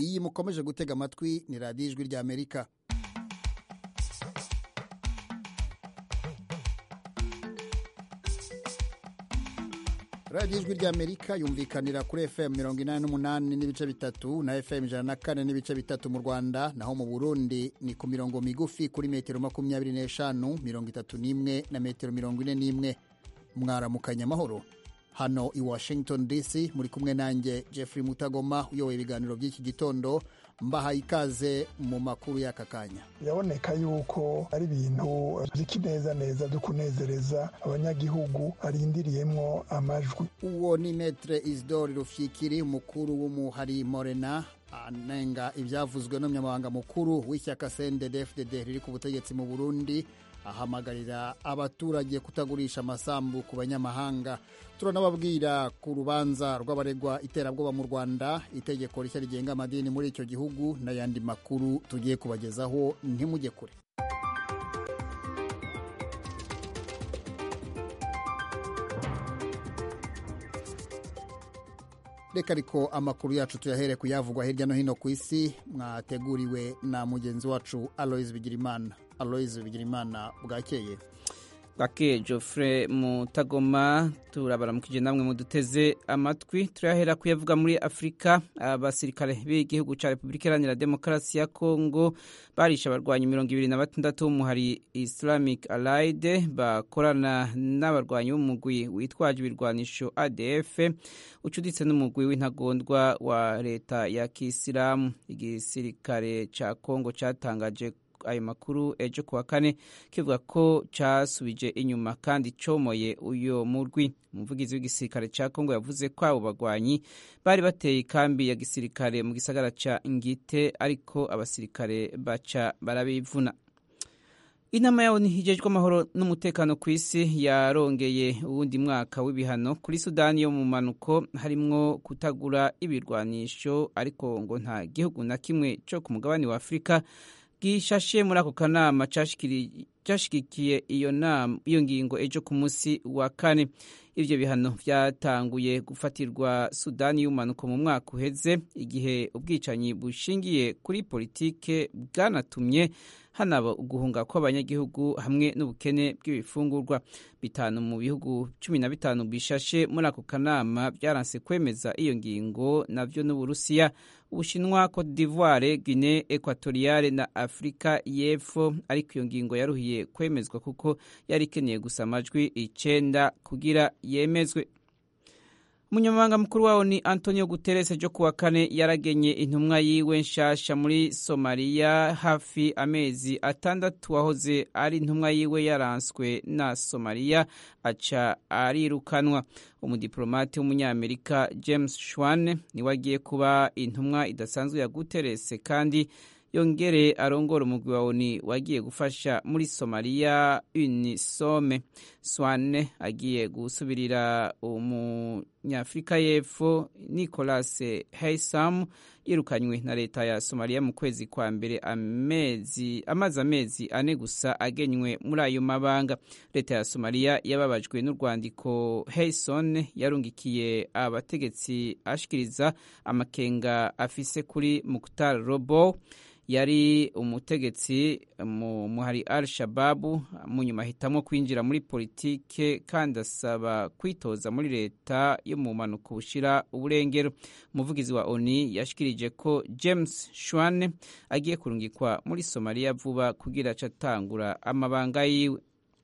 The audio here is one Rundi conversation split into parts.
iyi mukomeje gutega amatwi ni radiyo ijwi ry'Amerika. radiyo ijwi ry'Amerika yumvikanira kuri FM 88 n'ibice bitatu na FM 104 n'ibice bitatu mu Rwanda, naho mu Burundi ni ku mirongo migufi kuri metero 25, 31 na metero 41. Mwaramukanya amahoro. Hano i Washington DC muri kumwe nanjye Jeffrey Mutagoma uyoboye ibiganiro by'iki gitondo, mbahaye ikaze mu makuru y'aka kanya. Biraboneka yuko ari ibintu by'ikineza neza byo kunezereza abanyagihugu arindiriyemo amajwi. Uwo ni Maître Isidore Rufyikiri, umukuru w'umuhari Morena, anenga ibyavuzwe n'umunyamabanga mukuru w'ishyaka CNDD-FDD riri ku butegetsi mu Burundi, ahamagarira abaturage kutagurisha amasambu ku banyamahanga. Turanababwira ku rubanza rw'abaregwa iterabwoba mu Rwanda, itegeko rishya rigenga amadini muri icyo gihugu, n'ayandi makuru tugiye kubagezaho, ntimujye kure. Reka ariko amakuru yacu tuyahere kuyavugwa hirya no hino ku isi, mwateguriwe na mugenzi wacu Aloys Bigirimana. Aloys Bigirimana, bwakeye. Bwakeye Geoffrey Mutagoma, turabaramukije namwe muduteze amatwi. Turahera kuyavuga muri Afrika. Abasirikare b'igihugu ca Republika Iharanira Demokarasi ya Kongo barisha abarwanyi 26 b'umuhari Islamic Allied bakorana n'abarwanyi b'umugwi witwaje ibirwanisho ADF ucuditse n'umugwi w'intagondwa wa leta ya Kisilamu. Igisirikare ca Kongo catangaje ayo makuru ejo kuwa kane kivuga ko casubije inyuma kandi comoye uyo murwi. Umuvugizi w'igisirikare ca Kongo yavuze ko abo bagwanyi bari bateye ikambi ya gisirikare mu gisagara ca Ngite, ariko abasirikare baca barabivuna. Inama yawo nihijejwe amahoro n'umutekano ku isi yarongeye uwundi mwaka w'ibihano kuri Sudani yo mu manuko, harimwo kutagura ibirwanisho, ariko ngo nta gihugu na kimwe co ku mugabane wa Afrika gishashe muri ako kanama cashigikiye iyo ngingo ejo ku munsi wa kane. Ivyo bihano vyatanguye gufatirwa Sudani y'umanuko mu mwaka uheze, igihe ubwicanyi bushingiye kuri politike bwanatumye hanaba uguhunga kw'abanyagihugu hamwe n'ubukene bw'ibifungurwa. Bitanu mu bihugu 15 bishashe muri ako kanama byaranse kwemeza iyo ngingo, navyo n'Uburusiya, Ubushinwa, Cote d'Ivoire, Guinée Equatoriale na Afrika y'Epfo, ariko iyo ngingo yaruhiye kwemezwa kuko yari ikeneye gusa amajwi 9 kugira yemezwe. Umunyamabanga mukuru wawo ni Antonio Guterres ejo kuwa kane yaragenye intumwa yiwe nshasha muri Somalia, hafi amezi 6 wahoze ari intumwa yiwe yaranswe na Somalia aca arirukanwa. Umudiplomate w'umunyamerika James Schwan ni wagiye kuba intumwa idasanzwe ya Guterres, kandi yongere arongora umugwi wa ONU wagiye gufasha muri Somalia UNISOM. Swane agiye gusubirira umunyafrika y'Epfo Nicholas Haysom yirukanywe na leta ya Somalia mu kwezi kwa mbere, amaze amezi 4 gusa agenywe muri ayo mabanga. Leta ya Somalia yababajwe n'urwandiko Haysom yarungikiye abategetsi ashikiriza amakenga afise kuri Mukhtar Robo, yari umutegetsi mu muhari Al-Shabaab, mu nyuma hitamwo kwinjira muri politike kandi asaba kwitoza muri leta yo mu manuko bushira uburengero. Umuvugizi wa ONU yashikirije ko James Schwan agiye kurungikwa muri Somalia vuba kugira acatangura amabanga yiwe.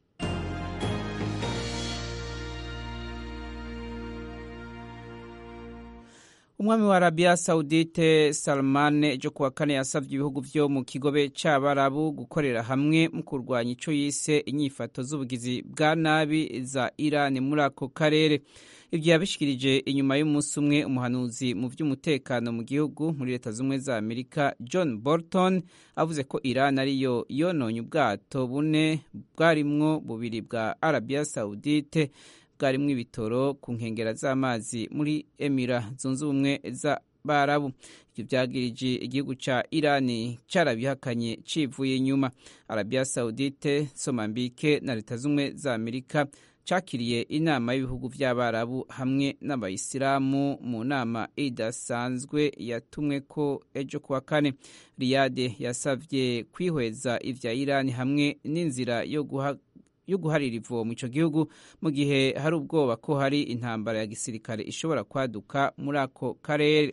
Umwami wa Arabia Saudite Salman ejo kuwa kane yasavye ibihugu vyo mu kigobe c'Abarabu gukorera hamwe mu kurwanya ico yise inyifato z'ubugizi bwa nabi za Iran muri ako karere. Ivyo yabishikirije inyuma y'umunsi umwe umuhanuzi mu vy'umutekano mu gihugu muri Leta Zumwe za Amerika John Bolton avuze ko Iran ariyo yononye ubwato bune bwarimwo bubiri bwa Arabia Saudite bwarimwo ibitoro ku nkengera z'amazi muri Emira Zunze Ubumwe z'Abarabu. Ivyo vyagirije igihugu ca Irani carabihakanye civuye inyuma. Arabia Saudite, Mozambique na Leta Zumwe za Amerika cakiriye inama y'ibihugu vy'abarabu hamwe n'abayisilamu mu nama idasanzwe yatumwe ko ejo kuwa kane. Riyadh yasavye kwihweza ivya Iran hamwe n'inzira yo guharira ivomo ico gihugu mu gihe hari ubwoba ko hari intambara ya gisirikare ishobora kwaduka muri ako karere.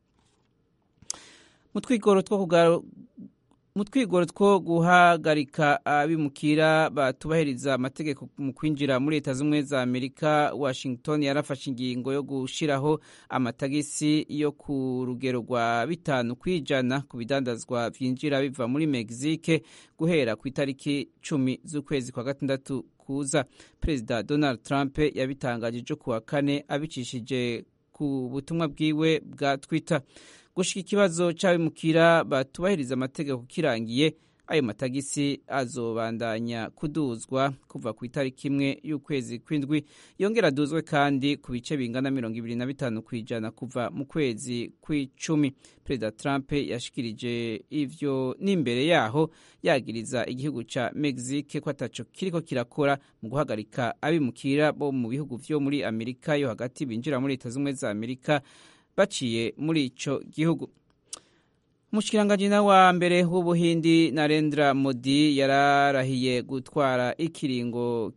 Mu twigoro two guhagarika abimukira batubahiriza amategeko mu kwinjira muri Leta Zunze za Amerika, Washington yarafashe ingingo yo gushiraho amatagisi yo ku rugero rwa 5% ku bidandazwa vyinjira biva muri Mexique guhera ku itariki 10 z'ukwezi kwa gatandatu kuza. Perezida Donald Trump yabitangaje kuwa kane abicishije ku butumwa bwiwe bwa Twitter. Gushika ikibazo c'abimukira batubahiriza amategeko kirangiye, ayo matagisi azobandanya kuduzwa kuva ku itariki 1 y'ukwezi kw'indwi, yongera aduzwe kandi ku bice bingana 25% kuva mu kwezi kw'icumi. Perezida Trump yashikirije ivyo n'imbere yaho yagiriza igihugu ca Mexique ko ataco kiriko kirakora mu guhagarika abimukira bo mu bihugu vyo muri Amerika yo hagati binjira muri Leta Zunze za Amerika baciye muri ico gihugu. Umushikiranganji wa mbere w'Ubuhindi Narendra Modi yararahiriye gutwara ikiringo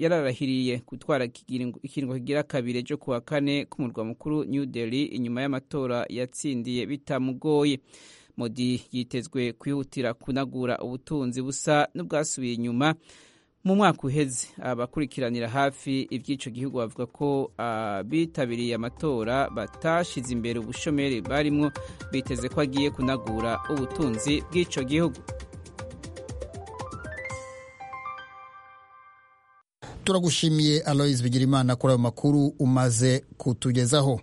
kigira kabiri cyo kuwa kane ku murwa mukuru New Delhi inyuma y'amatora yatsindiye bitamugoye. Modi yitezwe kwihutira kunagura ubutunzi busa n'ubwasubiye inyuma mu mwaka uheze. Abakurikiranira hafi ivy'ico gihugu bavuga ko bitabiriye amatora batashize imbere ubushomeri barimwo, biteze ko agiye kunagura ubutunzi bw'ico gihugu. Turagushimiye Aloys Bigirimana kuri ayo makuru umaze kutugezaho.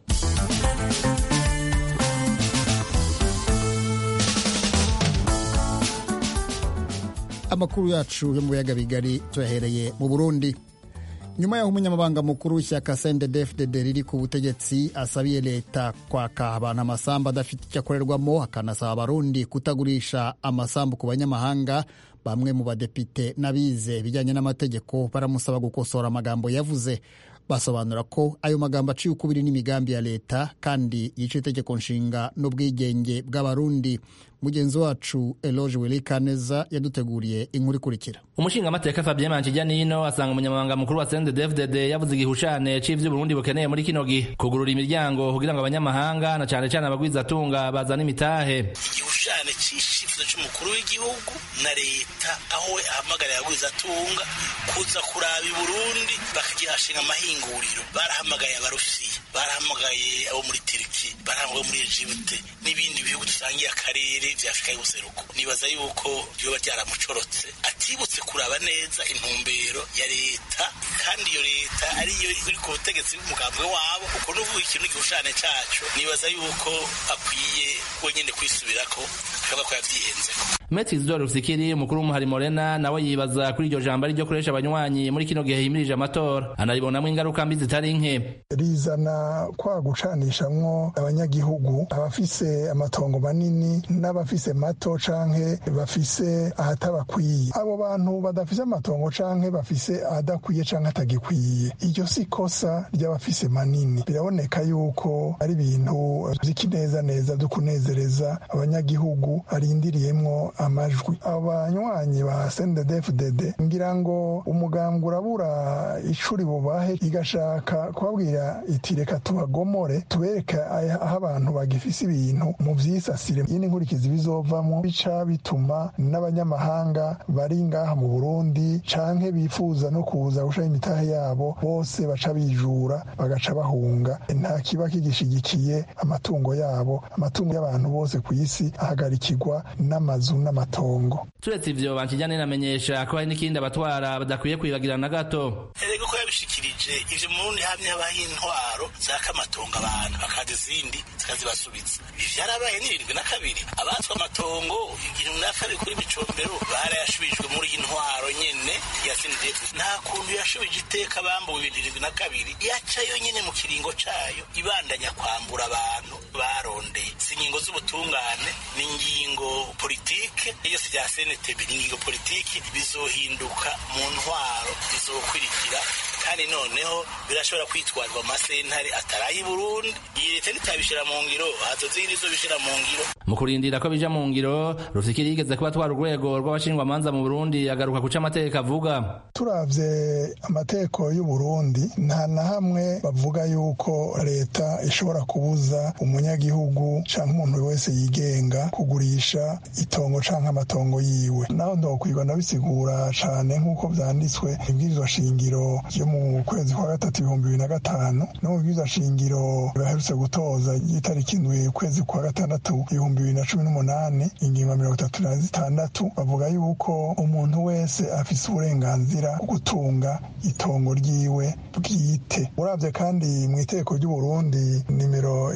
Amakuru yacu yo mu biyaga bigari tuyahereye mu Burundi. Nyuma y'aho umunyamabanga mukuru w'ishyaka CNDD-FDD riri ku butegetsi asabiye leta kwaka abantu amasambu adafite icyo akorerwamo, akanasaba abarundi kutagurisha amasambu ku banyamahanga, bamwe mu badepite n'abize bijyanye n'amategeko baramusaba gukosora amagambo yavuze. Basobanura ko ayo magambo aciye ukubiri n'imigambi ya leta kandi yica itegeko nshinga n'ubwigenge bw'abarundi. Mugenzi wacu Eloge Welikaneza yaduteguriye inkuru ikurikira. Umushingamateka Fabien Mancijyanino asanga umunyamabanga mukuru wa CNDD-FDD yavuze igihushane c'ivyo Burundi bukeneye muri kino gihe, kugurura imiryango kugira ngo abanyamahanga na cane cane abagwizatunga bazana imitahe. Igihushane c'ishifuzo c'umukuru w'igihugu na leta aho we ahamagarira abagwizatunga kuza kuraba i Burundi bakagihashinga amahinguriro. Barahamagaye abarusiya, barahamagaye abo muri Turki, barahamagaye muri Egypte n'ibindi bihugu dusangiye akarere vya Afrika y'ubuseruko. Nibaza yuko byoba byaramucorotse atibutse kuraba neza intumbero ya leta, kandi iyo leta ariyo iri ku butegetsi bw'umugambwe wabo. Uko nuvuga ikintu gihushane cacu, nibaza yuko akwiye wenyene kwisubirako akaba ko yavyihenzeko. Metis Dore Rusikiri umukuru w'umuhari Morena nawe yibaza kuri iryo jambo ryo kuresha abanywanyi muri kino gihe himirije amatora, anaribonamwo ingaruka mbi zitari nke. Rizana kwa gucanishamwo abanyagihugu, abafise amatongo manini n'abafise mato canke bafise ahatabakwiye. Abo bantu badafise amatongo canke bafise ahadakwiye canke atagikwiye, iryo si kosa ry'abafise manini. Biraboneka yuko ari ibintu vy'ikineza neza vyo kunezereza abanyagihugu arindiriyemwo amajwi. Abanywanyi ba CNDD-FDD ngira ngo umugambwe urabura icuri bubahe, igashaka kubabwira iti reka tubagomore, tubereka aho abantu bagifise ibintu mu vyisasire. Iyi ni inkurikizi bizovamwo, bica bituma n'abanyamahanga bari ngaha mu Burundi canke bifuza no kuza gushaka imitahe yabo bose baca bijura bagaca bahunga. Nta kiba kigishigikiye amatungo yabo. Amatungo y'abantu bose ku isi ahagarikirwa n'amazu n'amatongo. Turetse ivyo Mancijyanino amenyesha ko hari n'ikindi abatwara badakwiye kwibagirana na gato. Erega ko yabishikirije ivyo mu Burundi hamye habaho intwaro zaka amatongo abantu bakaza izindi zikazibasubiza. Vyarabaye n'72 abatwa amatongo 72 kuri Micombero barayashubijwe muri intwaro nyene ya CNDD. Nta kuntu yashubije iteka bambuwe 72 yaca yo nyene mu kiringo cayo ibandanya kwambura abantu barondeye. Singingo z'ubutungane n'ingingo politike iyo sija CNTB n'ingingo politike bizohinduka mu ntwaro bizokwirikira, kandi noneho birashobora kwitwarwa amasentare ataraye Burundi. Iyi leta nitabishira mu ngiro hazozira izo bishira mu ngiro. Mu kurindira ko bija mu ngiro, Rufikiri yigeze kuba twara urwego rw'abashingwamanza mu Burundi agaruka kuca amategeko avuga. Turavye amategeko y'u Burundi nta na hamwe bavuga yuko leta ishobora kubuza umunyagihugu canke umuntu wese yigenga kugurisha itongo canke amatongo yiwe. Naho ndokwirwa nabisigura cane nk'uko vyanditswe ibwirizwa shingiro ryo mu kwezi kwa gatatu 2005 no mu bwirizwa shingiro baherutse gutoza itariki 7 ukwezi kwa gatandatu 2018 ingingo 36 bavuga yuko umuntu wese afise uburenganzira bwo gutunga itongo ryiwe bwite. Uravye kandi mu itegeko ry'u Burundi nimero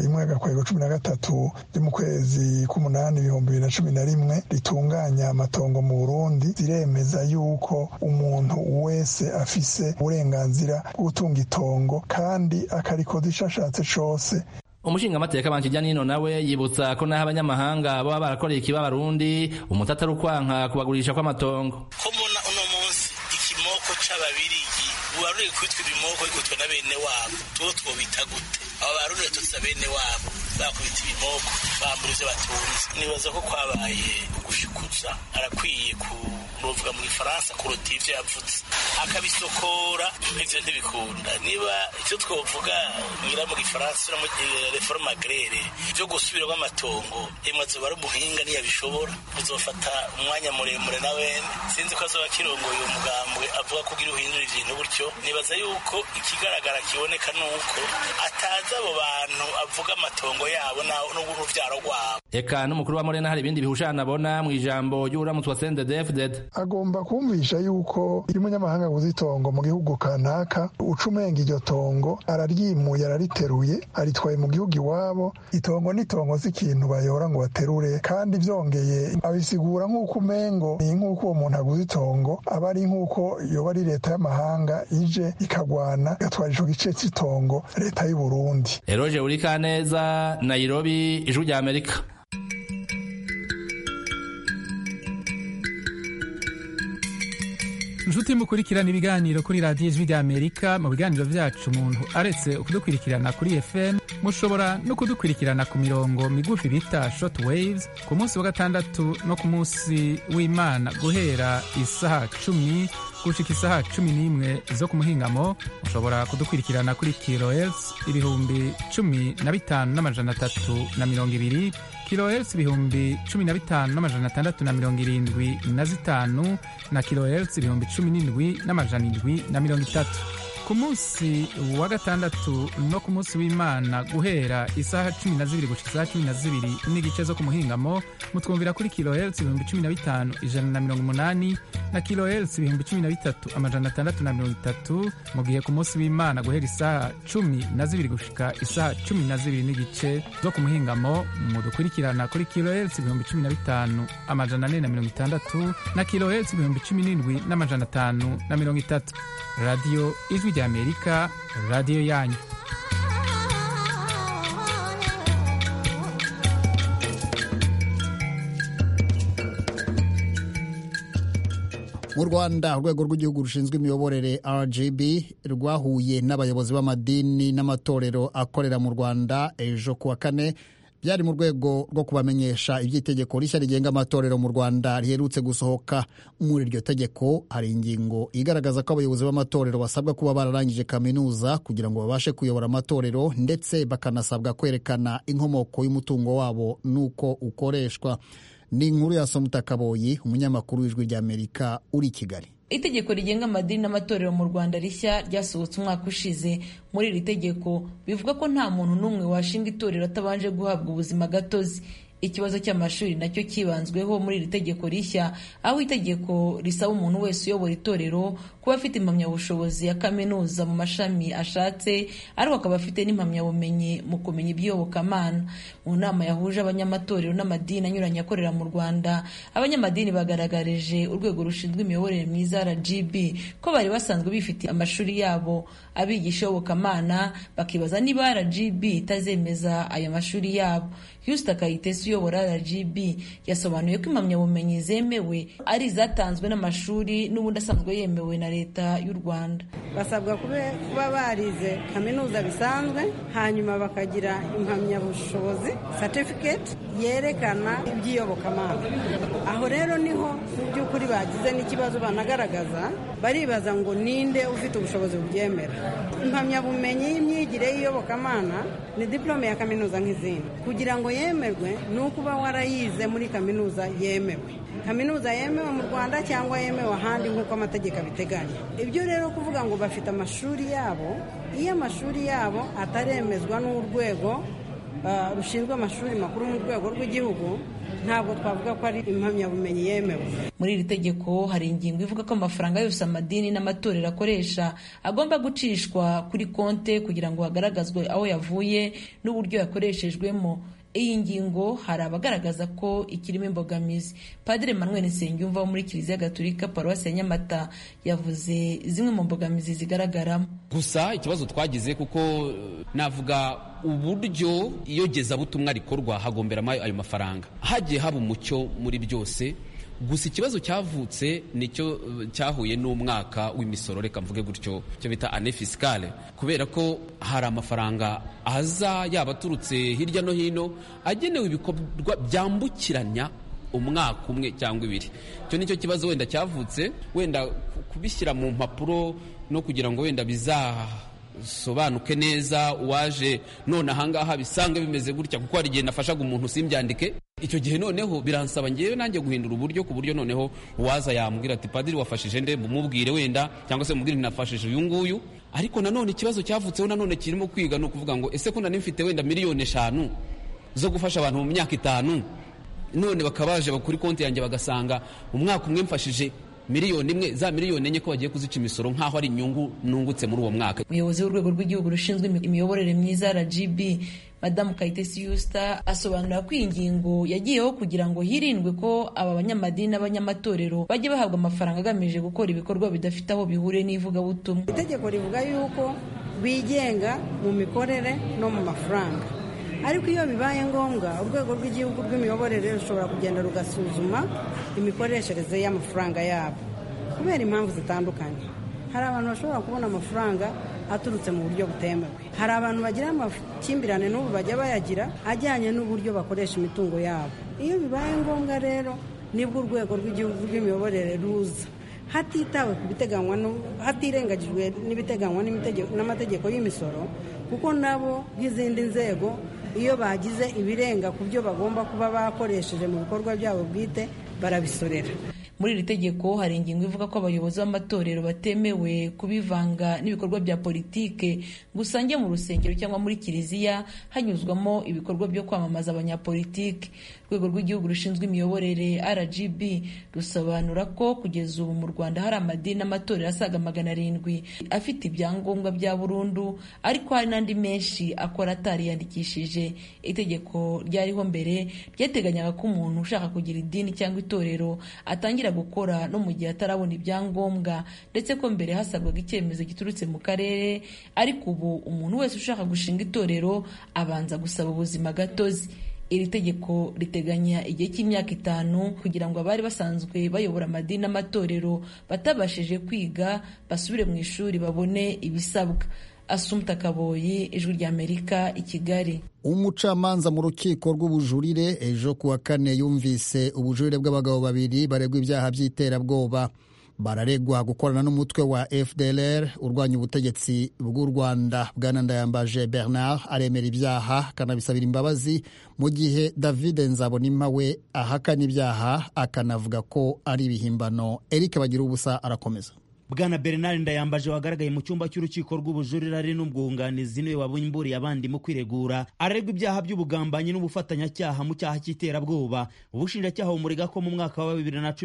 1/13 ryo mu kwezi k'umunani 2011 ritunganya amatongo mu Burundi ziremeza yuko umuntu wese afise uburenganzira bwo gutunga itongo kandi akarikodesha ashatse cose. Umushingamateka Bankijanino nawe yibutsa ko naho abanyamahanga baba barakoreye ikiba Barundi umutata rukwanka kubagurisha kw'amatongo. Ko mbona uno munsi ikimoko c'ababirigi ubaruye kwitwa ibimoko igutwe na bene wabo twobita gute? Aba Barundi tutsa bene wabo bakubita ibimoko bambura ivyo batunze. Nibaza ko kwabaye gushikuza arakwiye kuvuga mu Gifaransa kuruta ivyo yavuze akabisokora ivyo ntibikunda. Niba icyo twovuga ngira mu Gifaransa mu reforme agraire byo gusubiramo amatongo imaze bari umuhinga ntiyabishobora uzofata umwanya muremure nawe sinzi ko azoba kirongoye umugambwe avuga kugira uhindura ibintu gutyo. Nibaza yuko ikigaragara kiboneka nuko ataza abo bantu avuga amatongo yabo n'uruvyaro rwabo. Eka n'umukuru wa Morena hari ibindi bihushana abona mu ijambo y'uramutse wa CNDD-FDD. Agomba kumvisha yuko iyo umunyamahanga aguze itongo mu gihugu kanaka ucumenga iryo tongo araryimuye arariteruye aritwaye mu gihugu iwabo. Itongo n'itongo z'ikintu bayora ngo baterure, kandi vyongeye abisigura nk'uko umengo ni nk'uko uwo muntu aguze itongo aba ari nk'uko yoba ari leta y'amahanga ije ikagwana igatwara ico gice cy'itongo leta y'u Burundi. Eroje Urikaneza, Nairobi, Ijwi rya Amerika. Nshuti mukurikirana ibiganiro kuri radiyo Ijwi rya Amerika. Mu biganiro vyacu umuntu aretse kudukurikirana kuri FM mushobora no kudukurikirana ku mirongo migufi bita short waves ku munsi wa gatandatu no ku munsi w'Imana guhera isaha 10 gushika isaha 11 zo ku muhingamo. Mushobora kudukurikirana kuri kilohertz 15,320 kilohertz 15,675 na kilohertz 17,730. Ku munsi wa gatandatu no ku munsi w'Imana guhera isaha 12 gushika isaha 12 n'igice zo ku muhingamo mutwumvira kuri kilohertz 15,180 na kilohertz 13,630. Mu gihe ku munsi w'Imana guhera isaha 12 gushika isaha 12 n'igice zo ku muhingamo mudukurikirana kuri kilohertz 15,460 na kilohertz 17,530. Radio Ijwi rya Amerika, radio yanyu. Mu Rwanda urwego rw'igihugu rushinzwe imiyoborere RGB rwahuye n'abayobozi b'amadini n'amatorero akorera mu Rwanda ejo kuwa kane. Byari mu rwego rwo kubamenyesha iby'itegeko rishya rigenga amatorero mu Rwanda riherutse gusohoka. Muri iryo tegeko hari ingingo igaragaza ko abayobozi b'amatorero basabwa kuba bararangije kaminuza kugira ngo babashe kuyobora amatorero, ndetse bakanasabwa kwerekana inkomoko y'umutungo wabo n'uko ukoreshwa. Ni inkuru ya Somutakaboyi, umunyamakuru w'Ijwi rya Amerika uri i Kigali. Itegeko rigenga amadini n'amatorero mu Rwanda rishya ryasohotse umwaka ushize. Muri iri tegeko bivuga ko nta muntu n'umwe washinga itorero atabanje guhabwa ubuzima gatozi. Ikibazo cy'amashuri nacyo kibanzweho muri iri tegeko rishya, aho itegeko risaba umuntu wese uyobora itorero kuba afite impamyabushobozi ya kaminuza mu mashami ashatse, ariko akaba afite n'impamyabumenyi mu kumenya iby'iyobokamana. Mu nama yahuje abanyamatorero n'amadini anyuranye akorera mu Rwanda, abanyamadini bagaragarije urwego rushinzwe imiyoborere myiza RGB ko bari basanzwe bifitiye amashuri yabo abigisha iyobokamana, bakibaza niba RGB itazemeza aya mashuri yabo. Houston Kayitesi uyobora RGB yasobanuye ko impamyabumenyi zemewe ari izatanzwe n'amashuri n'ubundi asanzwe yemewe na leta y'u Rwanda. Basabwa kuba barize kaminuza bisanzwe, hanyuma bakagira impamyabushobozi certificate yerekana iby'iyobokamana. Aho rero niho mu by'ukuri bagize n'ikibazo banagaragaza, baribaza ngo ninde ufite ubushobozi bubyemera. Impamyabumenyi y'imyigire y'iyobokamana ni diplome ya kaminuza nk'izindi. Kugira ngo yemerwe ni ukuba warayize muri kaminuza yemewe, kaminuza yemewe mu Rwanda cyangwa yemewe ahandi nk'uko amategeko abiteganya. Ibyo rero kuvuga ngo bafite amashuri yabo, iyo amashuri yabo ataremezwa n'urwego rushinzwe amashuri makuru mu rwego rw'igihugu, ntabwo twavuga ko ari impamyabumenyi yemewe. Muri iri tegeko hari ingingo ivuga ko amafaranga yose amadini n'amatorero akoresha agomba gucishwa kuri konte kugira ngo hagaragazwe aho yavuye n'uburyo yakoreshejwemo. Iyi ngingo hari abagaragaza ko ikirimo imbogamizi. Padiri Emmanuel Nsengiyumva wo muri Kiliziya Gatolika Paruwasi ya Nyamata yavuze zimwe mu mbogamizi zigaragaramo. Gusa ikibazo twagize kuko navuga uburyo iyogezabutumwa rikorwa hagomberamo ayo mafaranga, hagiye haba umucyo muri byose. Gusa ikibazo cyavutse nicyo cyahuye n'umwaka w'imisoro, reka mvuge gutyo, cyo bita année fiscale, kubera ko hari amafaranga aza yaba aturutse hirya no hino agenewe ibikorwa byambukiranya umwaka umwe cyangwa ibiri. Cyo nicyo kibazo wenda cyavutse, wenda kubishyira mu mpapuro no kugira ngo wenda bizasobanuke neza uwaje none ahangaha bisange bimeze gutya, kuko hari igihe nafashaga umuntu simbyandike. Icyo gihe noneho biransaba ngewe nanjye guhindura uburyo, ku buryo noneho uwaza yambwira ati padiri wafashije nde, mumubwire wenda, cyangwa se mubwire nafashije uyu nguyu. Ariko nanone ikibazo cyavutseho nanone kirimo kwiga no kuvuga ngo ese ko nari mfite wenda miliyoni 5 zo gufasha abantu mu myaka 5, none bakabaje kuri konti yanjye bagasanga umwaka umwe mfashije miliyoni 1, za miliyoni 4 ko bagiye kuzica imisoro nkaho ari inyungu nungutse muri uwo mwaka. Umuyobozi w'urwego rw'igihugu rushinzwe imiyoborere myiza RGB Madamu Kayitesi Yusta asobanura ko iyi ngingo yagiyeho kugira ngo hirindwe ko aba banyamadini n'abanyamatorero bajye bahabwa amafaranga agamije gukora ibikorwa bidafite aho bihuriye n'ivugabutumwa. Itegeko rivuga yuko bigenga mu mikorere no mu mafaranga, ariko iyo bibaye ngombwa urwego rw'igihugu rw'imiyoborere rushobora kugenda rugasuzuma imikoreshereze y'amafaranga yabo kubera impamvu zitandukanye. Hari abantu bashobora kubona amafaranga aturutse mu buryo butemewe, hari abantu bagira amakimbirane n'ubu bajya bayagira ajyanye n'uburyo bakoresha imitungo yabo. Iyo bibaye ngombwa rero nibwo urwego rw'igihugu rw'imiyoborere ruza, hatitawe ku biteganywa, hatirengagijwe n'ibiteganywa n'amategeko y'imisoro, kuko nabo nk'izindi nzego iyo bagize ibirenga ku byo bagomba kuba bakoresheje mu bikorwa byabo bwite barabisorera. Muri iri tegeko hari ingingo ivuga ko abayobozi b'amatorero batemewe kubivanga n'ibikorwa bya politike, gusa njye mu rusengero cyangwa muri kiliziya hanyuzwamo ibikorwa byo kwamamaza abanyapolitike. Urwego rw'igihugu rushinzwe imiyoborere RGB rusobanura ko kugeza ubu mu Rwanda hari amadini n'amatorero asaga 700 afite ibyangombwa bya burundu, ariko hari n'andi menshi akora atariyandikishije. Itegeko ryariho mbere ryateganyaga ko umuntu ushaka kugira idini cyangwa itorero atangira gukora no mu gihe atarabona ibyangombwa, ndetse ko mbere hasabwaga icyemezo giturutse mu karere, ariko ubu umuntu wese ushaka gushinga itorero abanza gusaba ubuzima gatozi. Iri tegeko riteganya igihe cy'imyaka 5 kugira ngo abari basanzwe bayobora amadini n'amatorero batabashije kwiga basubire mu ishuri babone ibisabwa. Assumpta Kaboyi, Ijwi ry'Amerika, i Kigali. Umucamanza mu rukiko rw'ubujurire ejo kuwa 4 yumvise ubujurire bw'abagabo babiri baregwa ibyaha by'iterabwoba. Bararegwa gukorana n'umutwe wa FDLR urwanya ubutegetsi bw'u Rwanda. Bwana Ndayambaje Bernard aremera ibyaha akanabisabira imbabazi, mu gihe David Nzabonimpa we ahakana ibyaha akanavuga ko ari ibihimbano. Eric Bagirubusa arakomeza. Bwana Bernard Ndayambaje wagaragaye mu cyumba cy'urukiko rw'ubujurire ari n'ubwunganizi niwe wabumburiye abandi mu kwiregura, aregwa ibyaha by'ubugambanyi n'ubufatanyacyaha mu cyaha cy'iterabwoba. Ubushinjacyaha bumurega ko mu mwaka wa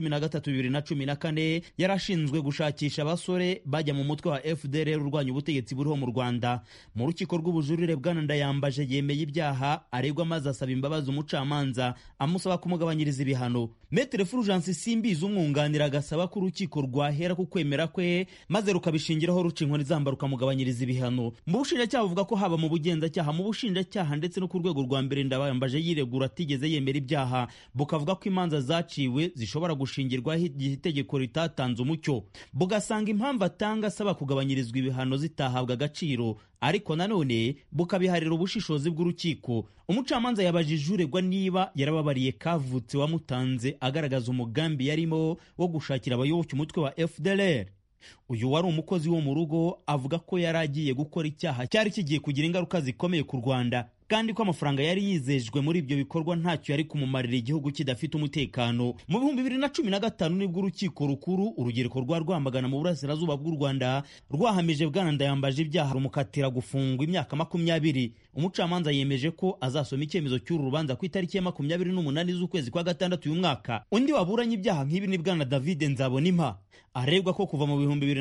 2013-2014 yarashinzwe gushakisha abasore bajya mu mutwe wa FDLR urwanya ubutegetsi buriho mu Rwanda. Mu rukiko rw'ubujurire Bwana Ndayambaje yemeye ibyaha aregwa maze asaba imbabazi umucamanza amusaba kumugabanyiriza ibihano. Maître Fulgence Simbizi umwunganira agasaba ko urukiko rwahera ku kwemera kwe maze rukabishingiraho ruca inkoni zamba rukamugabanyiriza ibihano. Mu bushinjacyaha buvuga ko haba mu bugenzacyaha, mu bushinjacyaha ndetse no ku rwego rwa mbere Ndayambaje yiregura atigeze yemera ibyaha, bukavuga ko imanza zaciwe zishobora gushingirwaho igihe itegeko ritatanze umucyo, bugasanga impamvu atanga asaba kugabanyirizwa ibihano zitahabwa agaciro, ariko nanone bukabiharira ubushishozi bw'urukiko. Umucamanza yabajije uregwa niba yarababariye Kavutse wamutanze agaragaza umugambi yarimo wo gushakira abayoboke umutwe wa FDLR. Uyu wari umukozi wo mu rugo avuga ko yari agiye gukora icyaha cyari kigiye kugira ingaruka zikomeye ku Rwanda, kandi ko amafaranga yari yizejwe muri ibyo bikorwa ntacyo yari kumumarira igihugu kidafite umutekano. Mu 2015 nibwo urukiko rukuru urugereko rwa Rwamagana mu burasirazuba bw'u Rwanda rwahamije Bwana Ndayambaje ibyaha rumukatira gufungwa imyaka 20. Umucamanza yemeje ko azasoma icyemezo cy'uru rubanza ku itariki ya 28 z'ukwezi kwa gatandatu uyu mwaka. Undi waburanye ibyaha nk'ibi ni Bwana David Nzabonimpa, aregwa ko kuva mu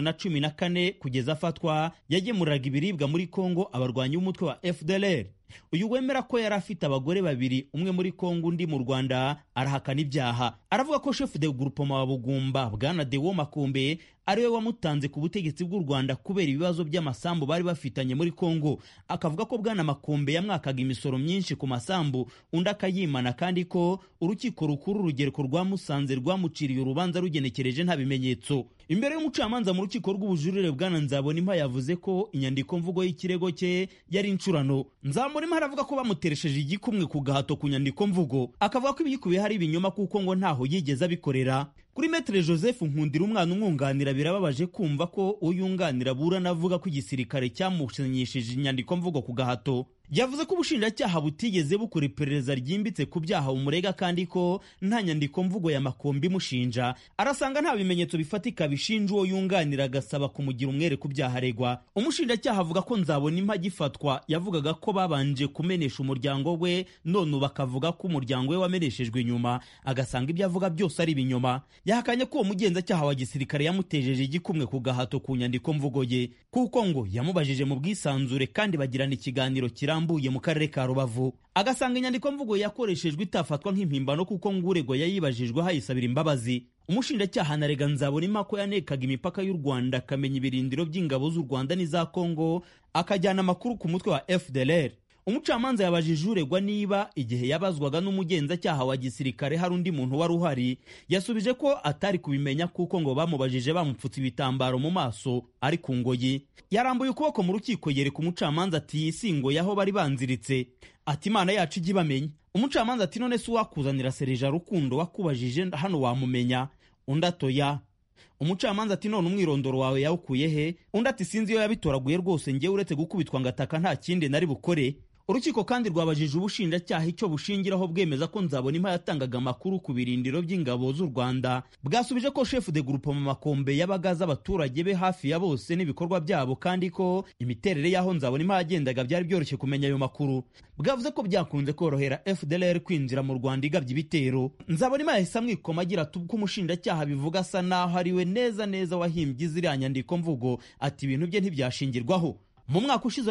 2014 kugeza afatwa yagemuriraga ibiribwa muri Kongo abarwanyi b'umutwe wa FDLR. Uyu wemera ko yari afite abagore babiri, umwe muri Kongo undi mu Rwanda, arahakana ibyaha. Aravuga ko chef de groupement wa Bugumba Bwana Dewo Makombe ariwe wamutanze ku butegetsi bw'u Rwanda kubera ibibazo by'amasambu bari bafitanye muri Kongo. Akavuga ko Bwana Makombe yamwakaga imisoro myinshi ku masambu undi akayimana, kandi ko urukiko rukuru urugereko rwa Musanze rwamuciriye urubanza rugenekereje nta bimenyetso. Imbere y'umucamanza mu rukiko rw'ubujurire Bwana Nzabonimpa yavuze ko inyandiko mvugo y'ikirego cye yari incurano. Nzabonimpa aravuga ko bamuteresheje igikumwe ku gahato ku nyandiko mvugo, akavuga ko ibiyikubiye hari ibinyoma kuko ngo ntaho yigeze abikorera. Kuri Maître Joseph Nkundira umwana umwunganira birababaje kumva ko uyunganira burana avuga ko igisirikare cyamusinyishije inyandiko mvugo ku gahato. Yavuze ko ubushinjacyaha butigeze bukora iperereza ryimbitse ku byaha umurega, kandi ko nta nyandiko mvugo ya Makombe imushinja. Arasanga nta bimenyetso bifatika bishinja uwo yunganira, agasaba kumugira umwere ku byaha aregwa. Umushinjacyaha avuga ko Nzabonimpa agifatwa yavugaga ko babanje kumenesha umuryango we, none bakavuga ko umuryango we wameneshejwe inyuma, agasanga ibyo avuga byose ari ibinyoma. Yahakanye ko uwo mugenzacyaha wa gisirikare yamutejeje igikumwe ku gahato ku nyandiko mvugo ye, kuko ngo yamubajije mu bwisanzure kandi bagirana ikiganiro kirambuye mu karere ka Rubavu. Agasanga inyandiko mvugo yakoreshejwe itafatwa nk'impimbano kuko nguregwa yayibajijwe hayisabira imbabazi. Umushinjacyaha anarega Nzabonimpa ko yanekaga imipaka y'u Rwanda, akamenya ibirindiro by'ingabo z'u Rwanda n'iza Kongo, akajyana amakuru ku mutwe wa FDLR. Umucamanza yabajije uregwa niba igihe yabazwaga n'umugenzacyaha wa gisirikare hari undi muntu wari uhari. Yasubije ko atari kubimenya kuko ngo bamubajije bamupfutse ibitambaro mu maso ari ku ngoyi. Yarambuye ukuboko mu rukiko yereka umucamanza ati isingo yaho bari banziritse, ati Imana yacu ijye ibamenya. Umucamanza ati none se wakuzanira Sereja Rukundo wakubajije hano wamumenya? Undi atoya. Umucamanza ati none umwirondoro wawe yawukuye he? Undi ati sinzi iyo yabitoraguye rwose, njye uretse gukubitwa ngataka nta kindi nari bukore. Urukiko kandi rwabajije ubushinjacyaha icyo bushingiraho bwemeza ko Nzabonimpa yatangaga amakuru ku birindiro by'ingabo z'u Rwanda. Bwasubije ko chef de groupement Makombe yabagaza abaturage be hafi ya bose n'ibikorwa byabo, kandi ko imiterere y'aho Nzabonimpa yagendaga byari byoroshye kumenya ayo makuru. Bwavuze ko byakunze korohera FDLR kwinjira mu Rwanda igabye ibitero. Nzabonimpa yahise amwikoma agira ati ubwo umushinjacyaha bivuga asa naho ariwe neza wahimbye ziriya nyandiko mvugo, ati ibintu bye ntibyashingirwaho. Mu mwaka ushize wa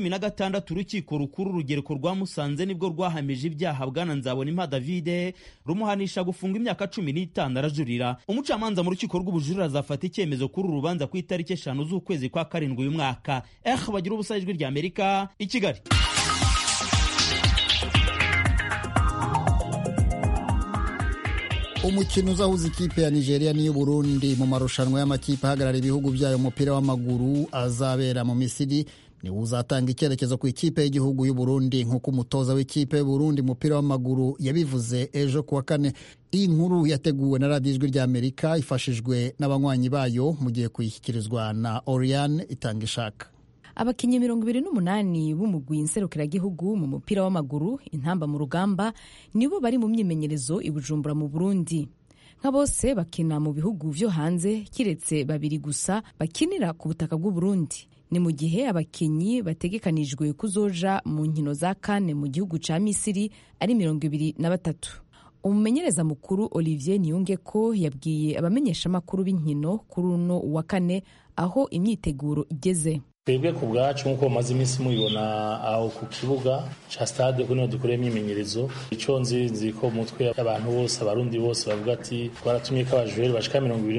2016 urukiko rukuru urugereko rwa Musanze nibwo rwahamije ibyaha Bwana Nzabonimpa David, rumuhanisha gufunga imyaka 15 arajurira. Umucamanza mu rukiko rw'ubujurire azafata icyemezo kuri urubanza ku itariki 5 z'ukwezi kwa 7 uyu mwaka. Bagira ubusa ijwi rya Amerika i Kigali. Umukino uzahuza ikipe ya Nigeria n'iyo Burundi mu marushanwa y'amakipe ahagarara ibihugu byayo umupira w'amaguru azabera mu Misiri niwo uzatanga icyerekezo ku ikipe y'igihugu y'u Burundi, nk'uko umutoza w'ikipe y'u Burundi umupira w'amaguru yabivuze ejo kuwa kane. Iyi nkuru yateguwe na radiyo ijwi rya Amerika ifashijwe n'abanywanyi bayo mu gihe kuyishyikirizwa na Oriane Itangishaka. Abakinnyi 28 b'umugwi nserukiragihugu mu mupira w'amaguru intamba mu rugamba nibo bari mu myimenyerezo i Bujumbura mu Burundi. Nka bose bakina mu bihugu vyo hanze kiretse babiri gusa bakinira ku butaka bw'u Burundi. Ni mu gihe abakinnyi bategekanijwe kuzoja mu nkino za kane mu gihugu ca Misiri ari 23. Umumenyereza mukuru Olivier Niyungeko yabwiye abamenyesha makuru b'inkino kuri uno wa kane aho imyiteguro igeze. twebwe ku bwacu nk'uko bamaze iminsi mubibona aho ku kibuga ca stade ko niho dukoreye imyimenyerezo. Ico nzi ko umutwe abantu bose abarundi bose bavuga ati twaratumye ko abajureri bashika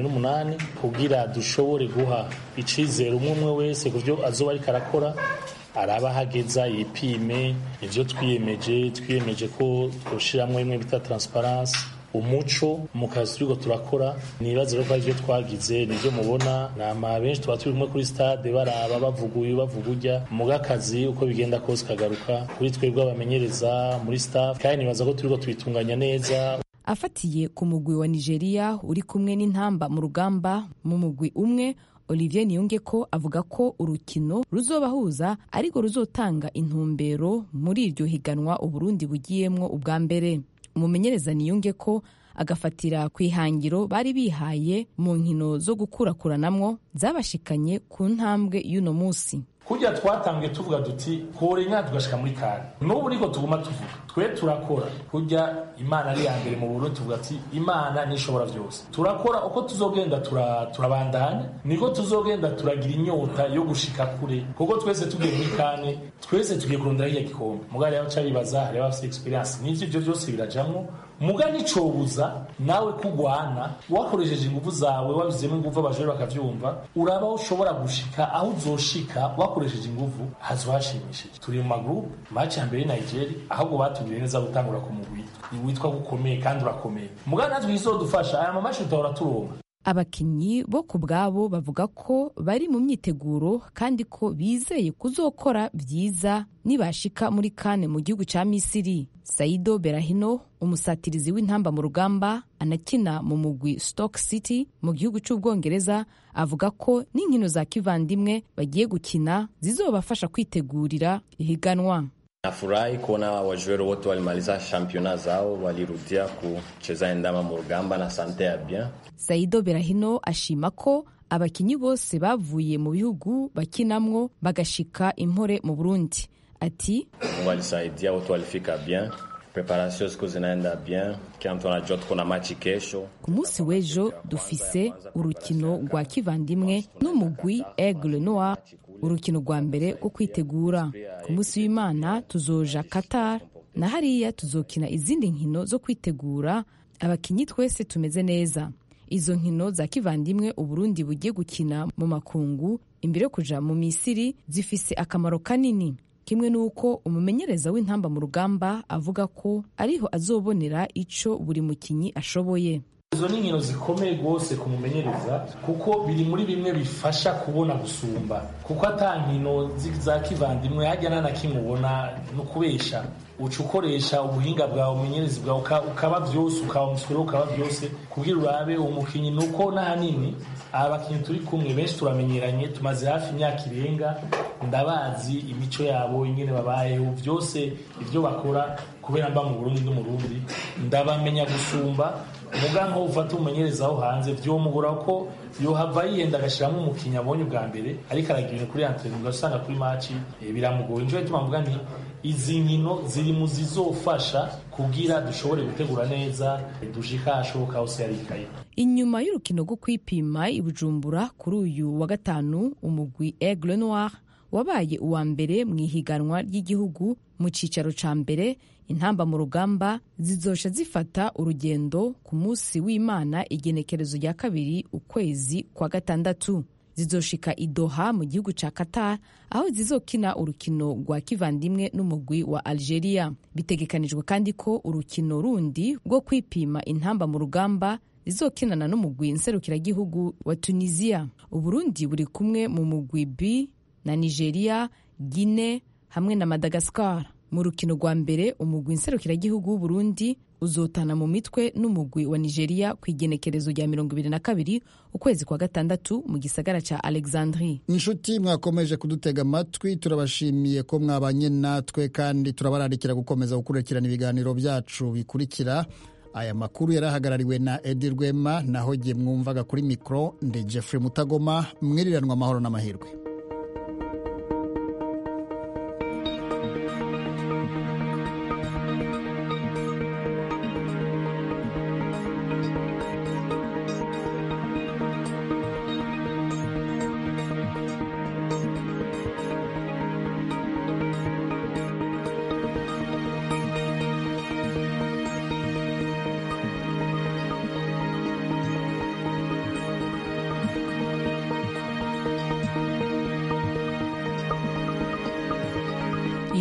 28 kugira dushobore guha icizere umwe wese kuvyo azoba ariko arakora, araba hageza yipime ivyo twiyemeje ko twoshiramwo imwe bita transparence, umuco mu kazi turiko turakora. Nibaza rero ko ivyo twagize nivyo mubona nama benshi tuba turi kumwe kuri stade baraba bavuga muga kazi uko bigenda kose kagaruka kuri twebwe abamenyereza muri staff, kandi nibaza ko turiko tubitunganya neza. Afatiye ku mugwi wa Nigeria uri kumwe n'intamba mu rugamba mu mugwi umwe, Olivier Niyongeko avuga ko urukino ruzobahuza ariko ruzotanga intumbero muri iryo higanwa Uburundi bugiyemwo ubwa mbere. Umumenyereza Niyongeko agafatira ku ihangiro bari bihaye mu nkino zo gukurakuranamwo zabashikanye ku ntambwe y'uno musi. Kujya twatangiye tuvuga duti korenya tugashika muri kane, n'ubu niko tuguma tuvuga twe turakora kujya Imana ari yambere mu Burundi, tuvuga ati Imana nishobora byose. Turakora uko tuzogenda turabandanya, niko tuzogenda turagira inyota yo gushika kure, kuko twese tugiye muri kane, twese tugiye kurondera iyo gikombe. Mugari yaho cyabibaza hari abafite experience n'ivyo byose birajamwo. Muga nicobuza nawe kugwana wakoresheje ingufu zawe, wabizemo ingufu abajore bakavyumva, uraba ushobora gushika aho uzoshika wakoresheje ingufu hazohashimishije. Turi mu magroup match ya mbere Nigeria ahubwo batubwiye neza gutangura ku mugwi witwa gukomeye kandi urakomeye. Muga natwe izodufasha aya mamashi tutahora turonka. Abakinyi bo ku bwabo bavuga ko bari mu myiteguro kandi ko bizeye kuzokora vyiza nibashika muri kane mu gihugu ca Misiri. Saido Berahino, umusatirizi w'intamba mu rugamba anakina mu mugwi Stoke City mu gihugu c'Ubwongereza, avuga ko n'inkino za kivandimwe bagiye gukina zizobafasha kwitegurira ihiganwa. Nafurahi kuona wajueri wote walimaliza championnat zao, walirudia kucheza endama mu rugamba na sante ya bien. Saido Berahino ashima ko abakinyi bose bavuye mu bihugu bakinamwo bagashika impore mu Burundi. Ati walisaidia wote walifika bien, preparation ziko zinaenda bien, kila mtu anajua tuko na match kesho. Ku munsi w'ejo dufise urukino rwa kivandimwe n'umugwi Aigle Noir, urukino rwa mbere rwo kwitegura. Ku munsi w'Imana tuzoja Qatar na hariya tuzokina izindi nkino zo kwitegura. Abakinyi twese tumeze neza. Izo nkino za kivandimwe Uburundi bugiye gukina mu makungu imbere yo kuja mu Misiri zifise akamaro kanini, kimwe nuko umumenyereza w'intamba mu rugamba avuga ko ariho azobonera ico buri mukinyi ashoboye. Izo ni nkino zikomeye gose kumumenyereza, kuko biri muri bimwe bifasha kubona gusumba, kuko ata nkino za kivandimwe hajya na kimwe ubona no kubesha. Uca ukoresha ubuhinga bwawe, umenyerezi bwawe, ukaba byose, ukaba umusore, ukaba byose kugira urabe umukinyi. Nuko n'ahanini abakinyi turi kumwe benshi turamenyeranye, tumaze hafi imyaka irenga, ndabazi imico yabo ingene babayeho, byose ibyo bakora kubera mba mu Burundi n'umurundi ndabamenya gusumba. Muga nko ufata umumenyereza aho hanze vyomugora ko yohava yiyenda agashiramo umukinya abonye ubwa mbere, ariko aragira kuri entraînement ugasanga kuri match biramugoye. Nje tumavuga ni izi nkino ziri mu zizofasha kugira dushobore gutegura neza dushika ashoboka hose yarikaye. Inyuma y'urukino rwo kwipima i Bujumbura kuri uyu wa gatanu, umugwi Aigle Noir wabaye uwa mbere mu ihiganwa ry'igihugu mu cicaro ca mbere. Intamba mu rugamba zizosha zifata urugendo ku munsi w'Imana igenekerezo rya 2 ukwezi kwa gatandatu. Zizoshika i Doha mu gihugu ca Qatar aho zizokina urukino rwa kivandimwe n'umugwi wa Algeria. Bitegekanijwe kandi ko urukino rundi rwo kwipima intamba mu rugamba zizokinana n'umugwi nserukiragihugu wa Tunisia. Uburundi buri kumwe mu mugwi B na Nigeria, Guinea hamwe na Madagascar. Mu rukino rwa mbere umugwi nserukiragihugu w'Uburundi uzotana mu mitwe n'umugwi wa Nigeria ku igenekerezo rya 22 ukwezi kwa gatandatu mu gisagara ca Alexandrie. Inshuti mwakomeje kudutega amatwi, turabashimiye ko mwabanye natwe kandi turabararikira gukomeza gukurikirana ibiganiro byacu bikurikira. Aya makuru yarahagarariwe na Edi Rwema, naho jye mwumvaga kuri mikro ndi Jeffrey Mutagoma. Mwiriranwa amahoro n'amahirwe.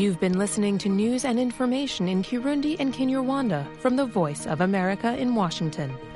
You've been listening to news and information in Kirundi and Kinyarwanda from the Voice of America in Washington.